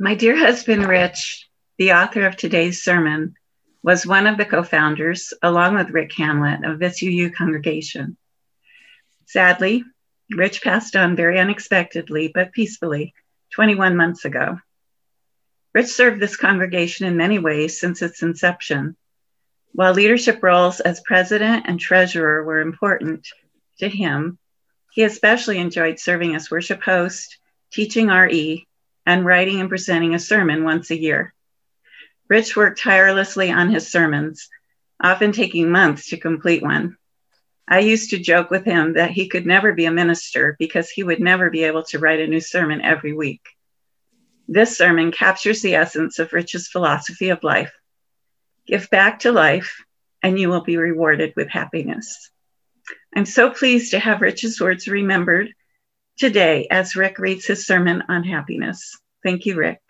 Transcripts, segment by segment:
My dear husband, Rich, the author of today's sermon, was one of the co-founders, along with Rick Hamlet, of this UU congregation. Sadly, Rich passed on very unexpectedly, but peacefully, 21 months ago. Rich served this congregation in many ways since its inception. While leadership roles as president and treasurer were important to him, he especially enjoyed serving as worship host, teaching RE, and writing and presenting a sermon once a year. Rich worked tirelessly on his sermons, often taking months to complete one. I used to joke with him that he could never be a minister because he would never be able to write a new sermon every week. This sermon captures the essence of Rich's philosophy of life. Give back to life, and you will be rewarded with happiness. I'm so pleased to have Rich's words remembered today as Rick reads his sermon on happiness. Thank you, Rick.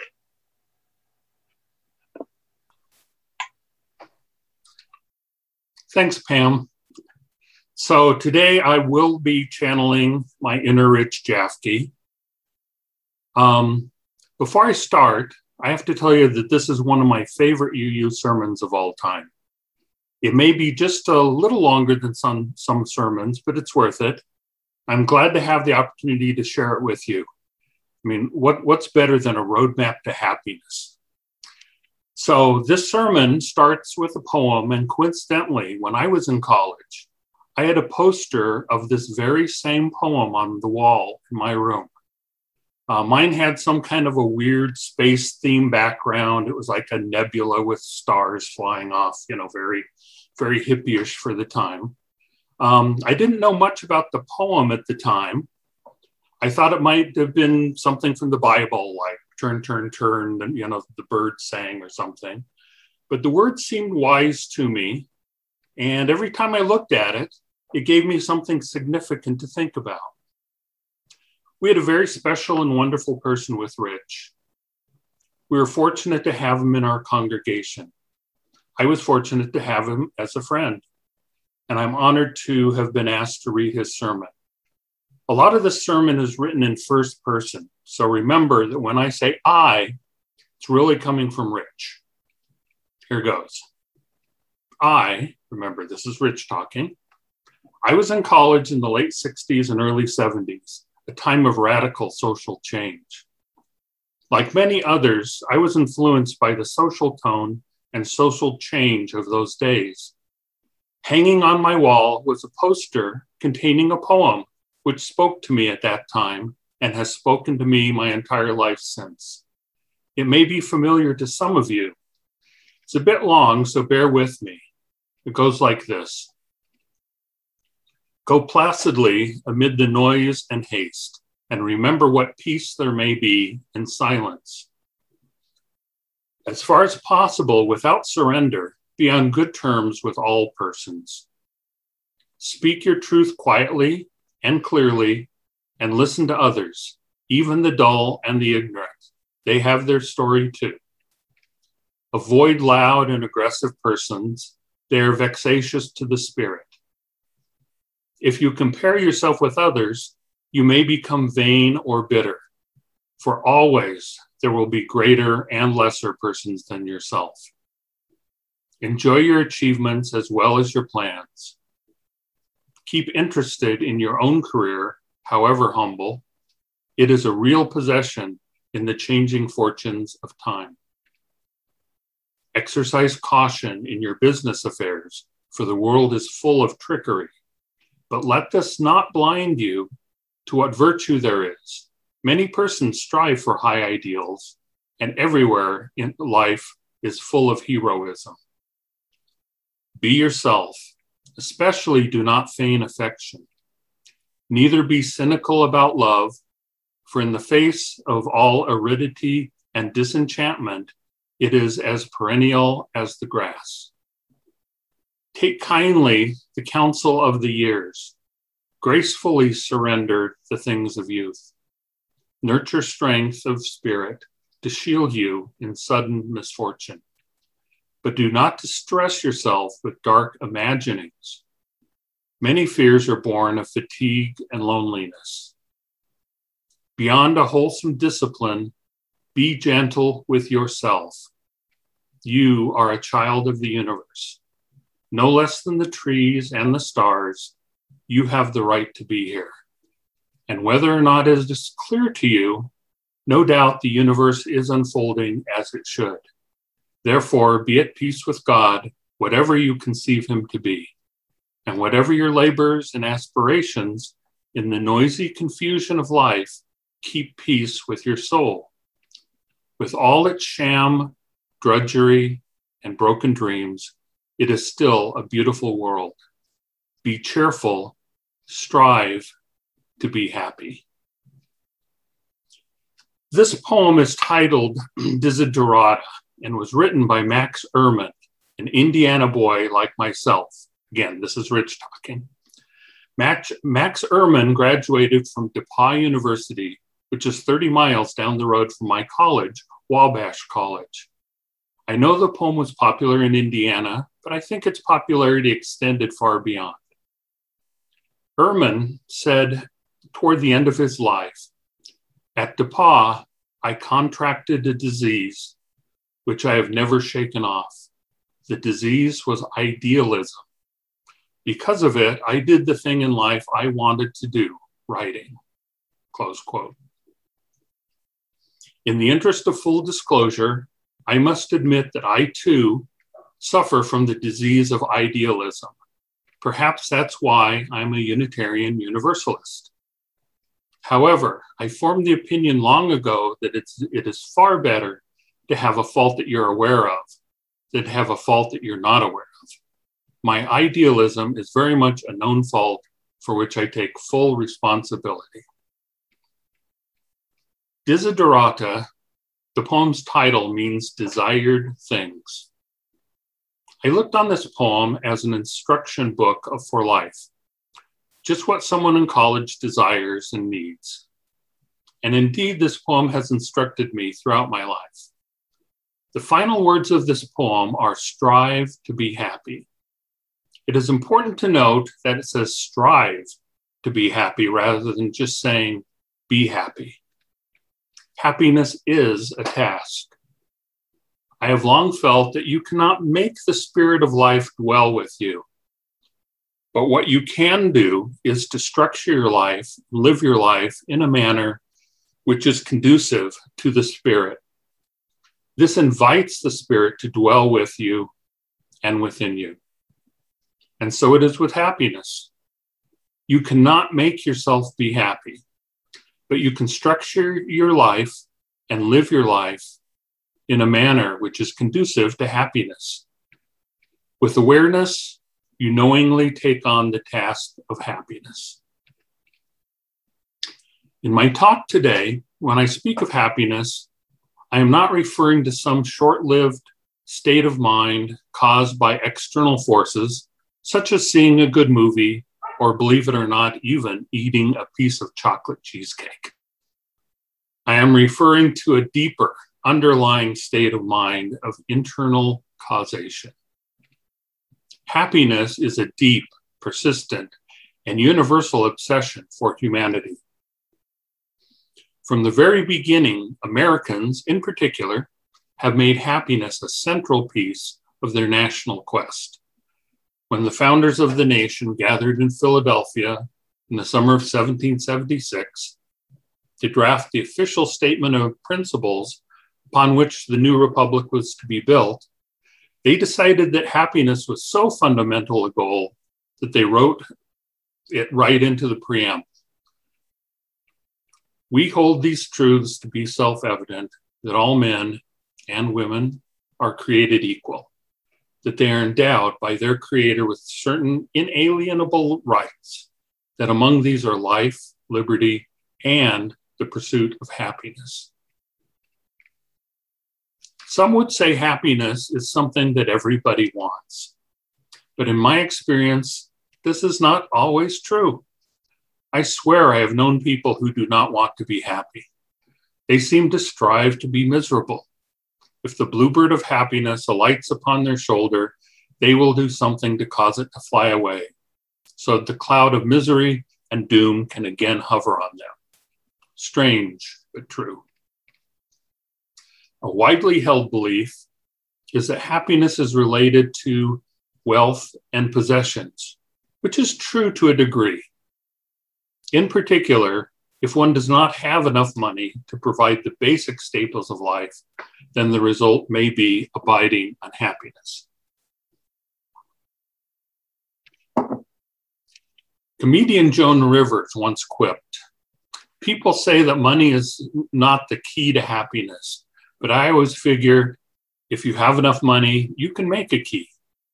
Thanks, Pam. So today I will be channeling my inner Rich Jafke. Before I start, I have to tell you that this is one of my favorite UU sermons of all time. It may be just a little longer than some sermons, but it's worth it. I'm glad to have the opportunity to share it with you. I mean, what's better than a roadmap to happiness? So this sermon starts with a poem, and coincidentally, when I was in college, I had a poster of this very same poem on the wall in my room. Mine had some kind of a weird space theme background. It was like a nebula with stars flying off, very, very hippie-ish for the time. I didn't know much about the poem at the time. I thought it might have been something from the Bible, like turn, turn, turn, and the bird sang or something. But the words seemed wise to me. And every time I looked at it, it gave me something significant to think about. We had a very special and wonderful person with Rich. We were fortunate to have him in our congregation. I was fortunate to have him as a friend, and I'm honored to have been asked to read his sermon. A lot of the sermon is written in first person, so remember that when I say I, it's really coming from Rich. Here goes. Remember this is Rich talking. I was in college in the late 60s and early 70s, a time of radical social change. Like many others, I was influenced by the social tone and social change of those days. Hanging on my wall was a poster containing a poem which spoke to me at that time and has spoken to me my entire life since. It may be familiar to some of you. It's a bit long, so bear with me. It goes like this. Go placidly amid the noise and haste, and remember what peace there may be in silence. As far as possible, without surrender, be on good terms with all persons. Speak your truth quietly and clearly, and listen to others, even the dull and the ignorant. They have their story too. Avoid loud and aggressive persons. They are vexatious to the spirit. If you compare yourself with others, you may become vain or bitter, for always there will be greater and lesser persons than yourself. Enjoy your achievements as well as your plans. Keep interested in your own career, however humble. It is a real possession in the changing fortunes of time. Exercise caution in your business affairs, for the world is full of trickery. But let this not blind you to what virtue there is. Many persons strive for high ideals, and everywhere in life is full of heroism. Be yourself, especially do not feign affection. Neither be cynical about love, for in the face of all aridity and disenchantment, it is as perennial as the grass. Take kindly the counsel of the years, gracefully surrender the things of youth. Nurture strength of spirit to shield you in sudden misfortune. But do not distress yourself with dark imaginings. Many fears are born of fatigue and loneliness. Beyond a wholesome discipline, Be gentle with yourself. You are a child of the universe. No less than the trees and the stars, you have the right to be here. And whether or not it is clear to you, no doubt the universe is unfolding as it should. Therefore, be at peace with God, whatever you conceive him to be. And whatever your labors and aspirations, in the noisy confusion of life, keep peace with your soul. With all its sham, drudgery, and broken dreams, it is still a beautiful world. Be cheerful, strive to be happy. This poem is titled Desiderata and was written by Max Ehrmann, an Indiana boy like myself. Again, this is Rich talking. Max Ehrmann graduated from DePauw University, which is 30 miles down the road from my college, Wabash College. I know the poem was popular in Indiana, but I think its popularity extended far beyond. Ehrmann said toward the end of his life, "At DePauw, I contracted a disease which I have never shaken off. The disease was idealism. Because of it, I did the thing in life I wanted to do, writing." Close quote. In the interest of full disclosure, I must admit that I too suffer from the disease of idealism. Perhaps that's why I'm a Unitarian Universalist. However, I formed the opinion long ago that it is far better to have a fault that you're aware of than to have a fault that you're not aware of. My idealism is very much a known fault for which I take full responsibility. Desiderata, the poem's title, means desired things. I looked on this poem as an instruction book for life, just what someone in college desires and needs. And indeed, this poem has instructed me throughout my life. The final words of this poem are strive to be happy. It is important to note that it says strive to be happy rather than just saying be happy. Happiness is a task. I have long felt that you cannot make the spirit of life dwell with you. But what you can do is to structure your life, live your life in a manner which is conducive to the spirit. This invites the spirit to dwell with you and within you. And so it is with happiness. You cannot make yourself be happy, but you can structure your life and live your life in a manner which is conducive to happiness. With awareness, you knowingly take on the task of happiness. In my talk today, when I speak of happiness, I am not referring to some short-lived state of mind caused by external forces, such as seeing a good movie, or believe it or not, even eating a piece of chocolate cheesecake. I am referring to a deeper underlying state of mind of internal causation. Happiness is a deep, persistent, and universal obsession for humanity. From the very beginning, Americans in particular have made happiness a central piece of their national quest. When the founders of the nation gathered in Philadelphia in the summer of 1776 to draft the official statement of principles upon which the new republic was to be built, they decided that happiness was so fundamental a goal that they wrote it right into the preamble. We hold these truths to be self-evident, that all men and women are created equal, that they are endowed by their creator with certain inalienable rights, that among these are life, liberty, and the pursuit of happiness. Some would say happiness is something that everybody wants. But in my experience, this is not always true. I swear I have known people who do not want to be happy. They seem to strive to be miserable. If the bluebird of happiness alights upon their shoulder, they will do something to cause it to fly away, so that the cloud of misery and doom can again hover on them. Strange, but true. A widely held belief is that happiness is related to wealth and possessions, which is true to a degree. In particular, if one does not have enough money to provide the basic staples of life, then the result may be abiding unhappiness. Comedian Joan Rivers once quipped, "People say that money is not the key to happiness, but I always figure if you have enough money, you can make a key."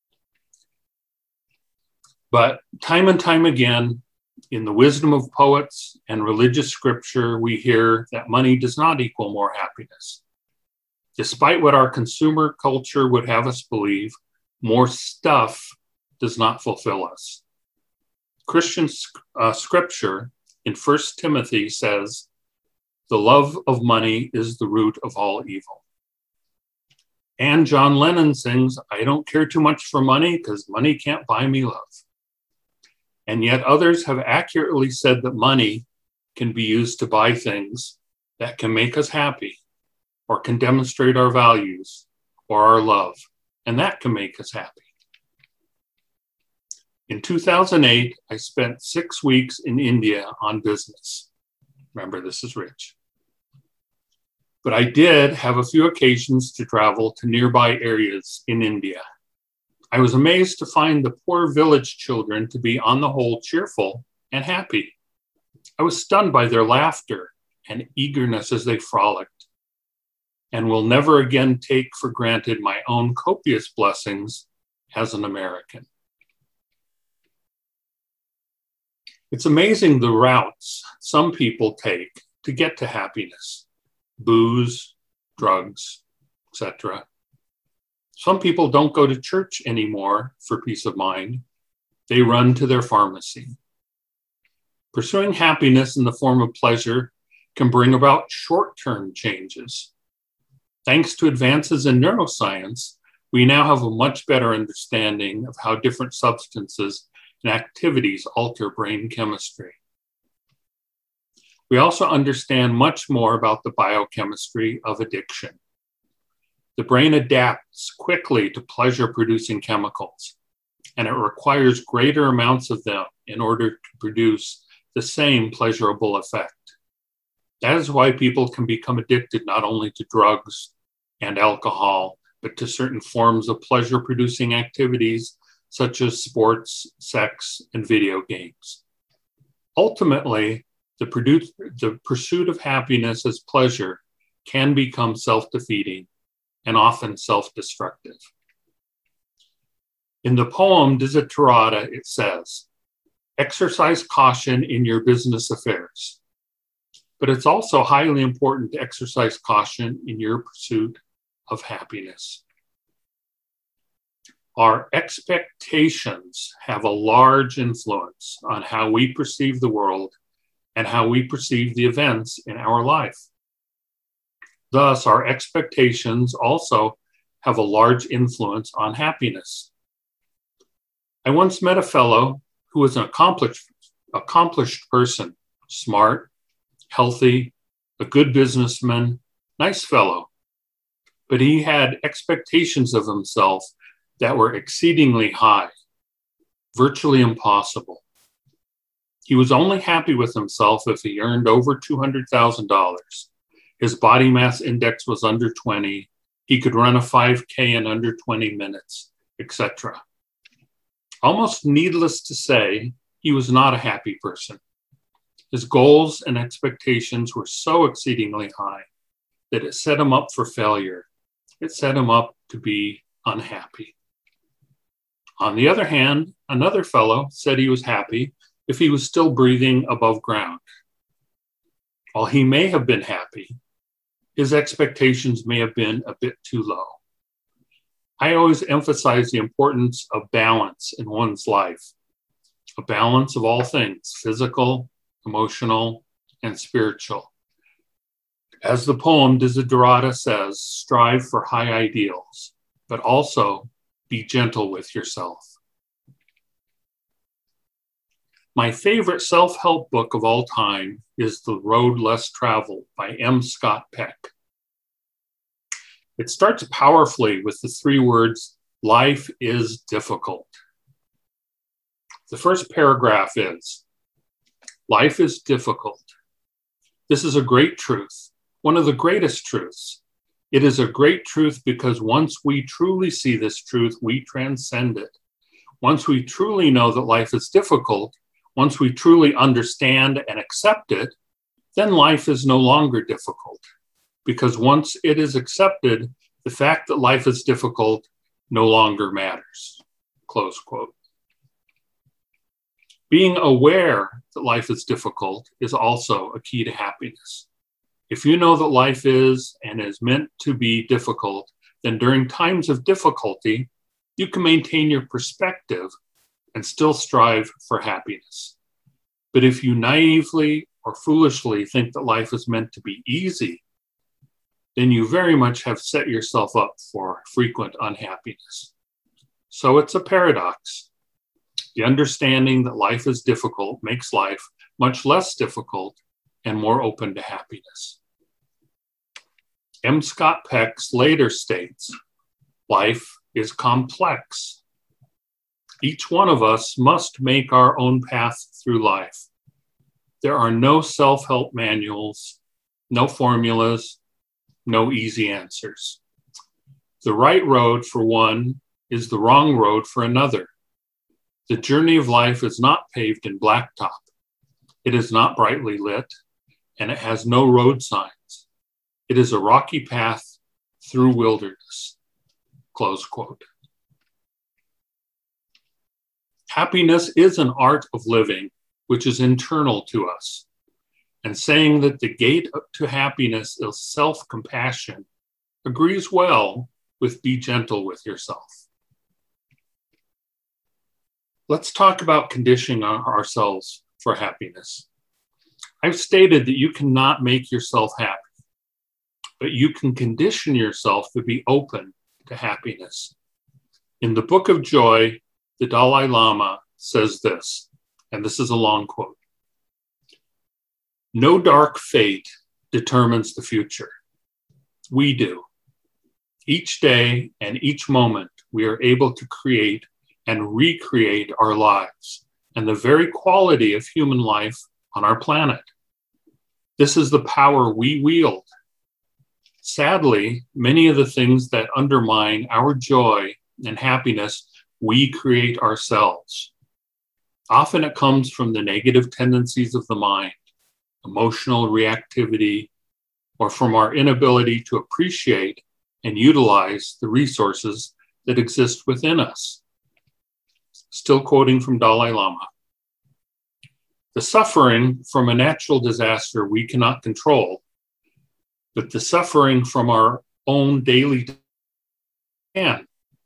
But time and time again, in the wisdom of poets and religious scripture, we hear that money does not equal more happiness. Despite what our consumer culture would have us believe, more stuff does not fulfill us. Christian scripture in 1 Timothy says, "The love of money is the root of all evil." And John Lennon sings, "I don't care too much for money because money can't buy me love." And yet others have accurately said that money can be used to buy things that can make us happy or can demonstrate our values or our love, and that can make us happy. In 2008, I spent 6 weeks in India on business. Remember, this is rich. But I did have a few occasions to travel to nearby areas in India. I was amazed to find the poor village children to be on the whole cheerful and happy. I was stunned by their laughter and eagerness as they frolicked, and will never again take for granted my own copious blessings as an American. It's amazing the routes some people take to get to happiness: booze, drugs, etc. Some people don't go to church anymore for peace of mind. They run to their pharmacy. Pursuing happiness in the form of pleasure can bring about short-term changes. Thanks to advances in neuroscience, we now have a much better understanding of how different substances and activities alter brain chemistry. We also understand much more about the biochemistry of addiction. The brain adapts quickly to pleasure-producing chemicals, and it requires greater amounts of them in order to produce the same pleasurable effect. That is why people can become addicted not only to drugs and alcohol, but to certain forms of pleasure-producing activities such as sports, sex, and video games. Ultimately, the pursuit of happiness as pleasure can become self-defeating and often self-destructive. In the poem Desiderata, it says, "Exercise caution in your business affairs." But it's also highly important to exercise caution in your pursuit of happiness. Our expectations have a large influence on how we perceive the world and how we perceive the events in our life. Thus, our expectations also have a large influence on happiness. I once met a fellow who was an accomplished person, smart, healthy, a good businessman, nice fellow. But he had expectations of himself that were exceedingly high, virtually impossible. He was only happy with himself if he earned over $200,000. His body mass index was under 20. He could run a 5K in under 20 minutes, etc. Almost needless to say, he was not a happy person. His goals and expectations were so exceedingly high that it set him up for failure. It set him up to be unhappy. On the other hand, another fellow said he was happy if he was still breathing above ground. While he may have been happy, his expectations may have been a bit too low. I always emphasize the importance of balance in one's life, a balance of all things, physical, emotional, and spiritual. As the poem Desiderata says, strive for high ideals, but also be gentle with yourself. My favorite self-help book of all time is The Road Less Traveled by M. Scott Peck. It starts powerfully with the 3 words, life is difficult. The first paragraph is, life is difficult. This is a great truth, one of the greatest truths. It is a great truth because once we truly see this truth, we transcend it. Once we truly know that life is difficult, once we truly understand and accept it, then life is no longer difficult. Because once it is accepted, the fact that life is difficult no longer matters. Close quote. Being aware that life is difficult is also a key to happiness. If you know that life is and is meant to be difficult, then during times of difficulty, you can maintain your perspective and still strive for happiness. But if you naively or foolishly think that life is meant to be easy, then you very much have set yourself up for frequent unhappiness. So it's a paradox. The understanding that life is difficult makes life much less difficult and more open to happiness. M. Scott Peck later states, life is complex. Each one of us must make our own path through life. There are no self-help manuals, no formulas, no easy answers. The right road for one is the wrong road for another. The journey of life is not paved in blacktop. It is not brightly lit, and it has no road signs. It is a rocky path through wilderness. Close quote. Happiness is an art of living, which is internal to us. And saying that the gate to happiness is self-compassion agrees well with be gentle with yourself. Let's talk about conditioning ourselves for happiness. I've stated that you cannot make yourself happy, but you can condition yourself to be open to happiness. In the Book of Joy, the Dalai Lama says this, and this is a long quote. No dark fate determines the future. We do. Each day and each moment, we are able to create and recreate our lives and the very quality of human life on our planet. This is the power we wield. Sadly, many of the things that undermine our joy and happiness, we create ourselves. Often it comes from the negative tendencies of the mind, emotional reactivity, or from our inability to appreciate and utilize the resources that exist within us. Still quoting from Dalai Lama. The suffering from a natural disaster we cannot control, but the suffering from our own daily can.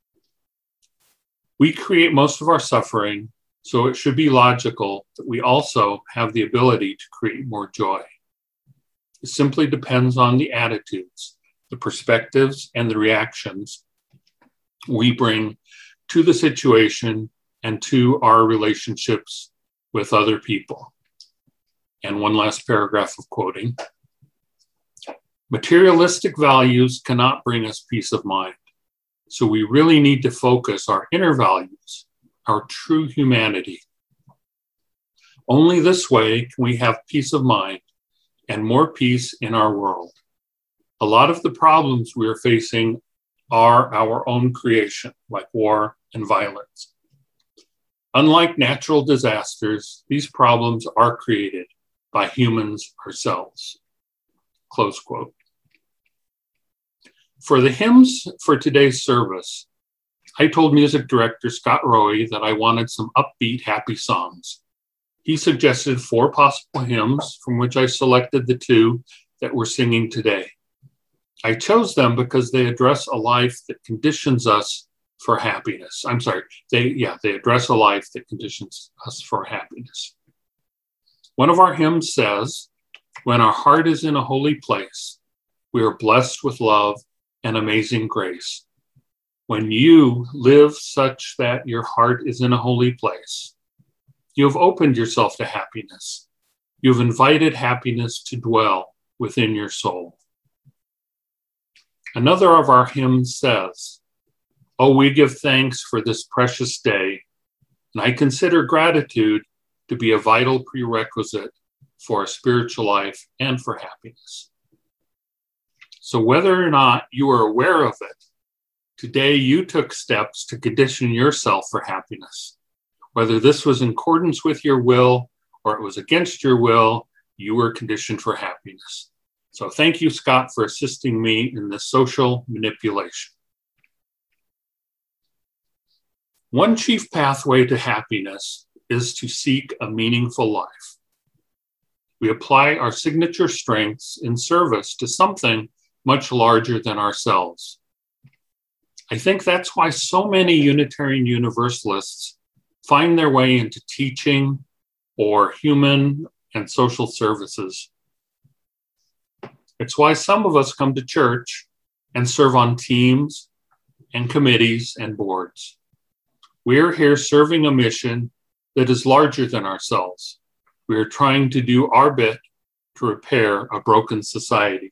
We create most of our suffering, so it should be logical that we also have the ability to create more joy. It simply depends on the attitudes, the perspectives, and the reactions we bring to the situation and to our relationships with other people. And one last paragraph of quoting. Materialistic values cannot bring us peace of mind. So we really need to focus our inner values, our true humanity. Only this way can we have peace of mind and more peace in our world. A lot of the problems we are facing are our own creation, like war and violence. Unlike natural disasters, these problems are created by humans ourselves. Close quote. For the hymns for today's service, I told music director Scott Rowe that I wanted some upbeat, happy songs. He suggested 4 possible hymns, from which I selected the 2 that we're singing today. I chose them because they address a life that conditions us for happiness. They address a life that conditions us for happiness. One of our hymns says, when our heart is in a holy place, we are blessed with love and amazing grace. When you live such that your heart is in a holy place, you have opened yourself to happiness. You have invited happiness to dwell within your soul. Another of our hymns says, "Oh, we give thanks for this precious day, and I consider gratitude to be a vital prerequisite for a spiritual life and for happiness." So whether or not you are aware of it, today you took steps to condition yourself for happiness. Whether this was in accordance with your will or it was against your will, you were conditioned for happiness. So thank you, Scott, for assisting me in this social manipulation. One chief pathway to happiness is to seek a meaningful life. We apply our signature strengths in service to something much larger than ourselves. I think that's why so many Unitarian Universalists find their way into teaching or human and social services. It's why some of us come to church and serve on teams and committees and boards. We are here serving a mission that is larger than ourselves. We are trying to do our bit to repair a broken society.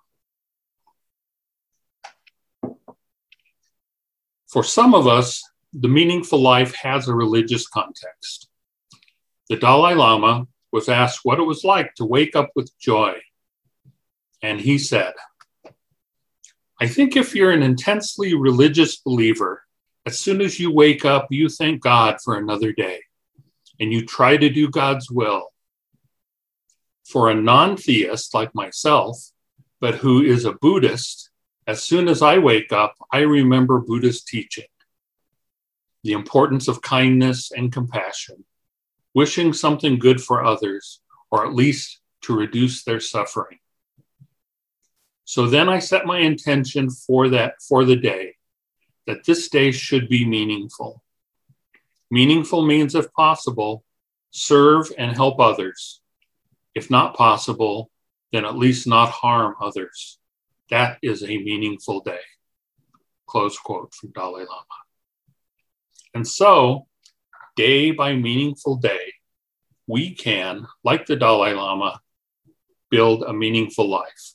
For some of us, the meaningful life has a religious context. The Dalai Lama was asked what it was like to wake up with joy. And he said, "I think if you're an intensely religious believer, as soon as you wake up, you thank God for another day, and you try to do God's will. For a non-theist like myself, but who is a Buddhist, as soon as I wake up, I remember Buddha's teaching, the importance of kindness and compassion, wishing something good for others, or at least to reduce their suffering. So then I set my intention for the day, that this day should be meaningful. Meaningful means, if possible, serve and help others. If not possible, then at least not harm others. That is a meaningful day." Close quote from Dalai Lama. And so, day by meaningful day, we can, like the Dalai Lama, build a meaningful life.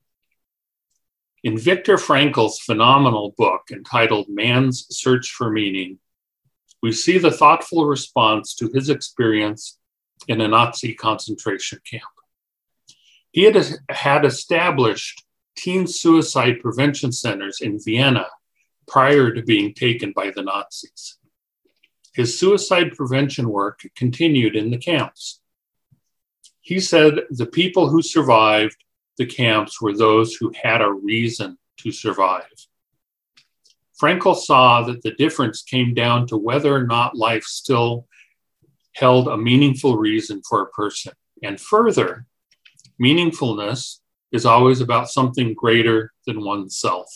In Viktor Frankl's phenomenal book entitled Man's Search for Meaning, we see the thoughtful response to his experience in a Nazi concentration camp. He had established teen suicide prevention centers in Vienna prior to being taken by the Nazis. His suicide prevention work continued in the camps. He said the people who survived the camps were those who had a reason to survive. Frankl saw that the difference came down to whether or not life still held a meaningful reason for a person. And further, meaningfulness is always about something greater than oneself.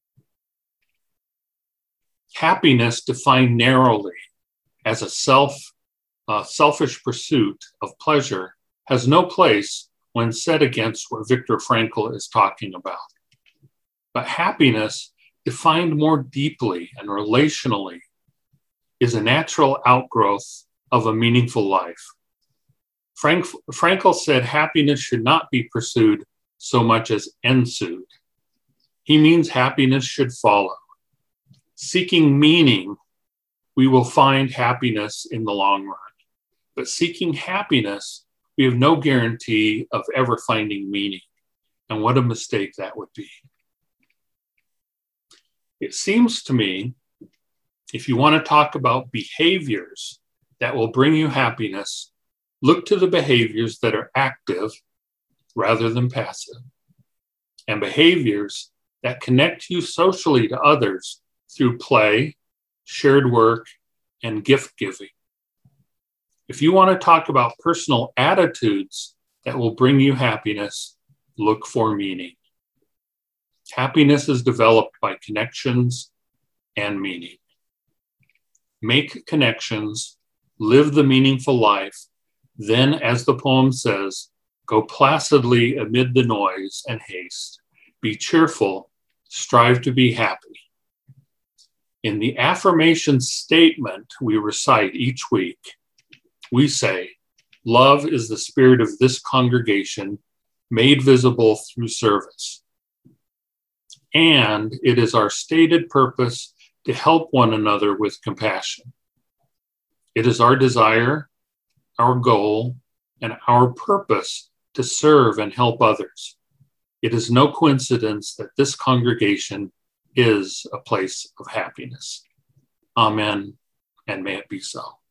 Happiness, defined narrowly as a selfish pursuit of pleasure, has no place when set against what Viktor Frankl is talking about. But happiness, defined more deeply and relationally, is a natural outgrowth of a meaningful life. Frankl said happiness should not be pursued so much as ensued. He means happiness should follow. Seeking meaning, we will find happiness in the long run. But seeking happiness, we have no guarantee of ever finding meaning. And what a mistake that would be. It seems to me, if you want to talk about behaviors that will bring you happiness, look to the behaviors that are active rather than passive, and behaviors that connect you socially to others through play, shared work, and gift giving. If you want to talk about personal attitudes that will bring you happiness, look for meaning. Happiness is developed by connections and meaning. Make connections, live the meaningful life, then, as the poem says, go placidly amid the noise and haste. Be cheerful, strive to be happy. In the affirmation statement we recite each week, we say, love is the spirit of this congregation made visible through service. and it is our stated purpose to help one another with compassion. It is our desire, our goal, and our purpose to serve and help others. It is no coincidence that this congregation is a place of happiness. Amen, and may it be so.